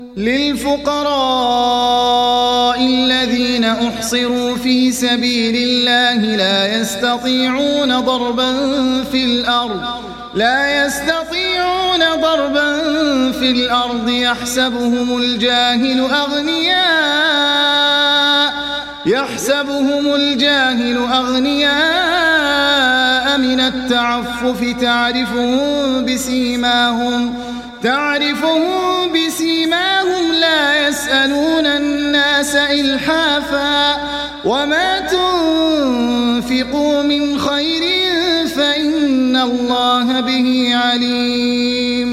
للفقراء الذين أحصروا في سبيل الله لا يستطيعون ضربا في الأرض يحسبهم الجاهل أغنياء من التعفف تعرفهم بسيماهم لا يسألون الناس إلحافا وما تنفقوا من خير فإن الله به عليم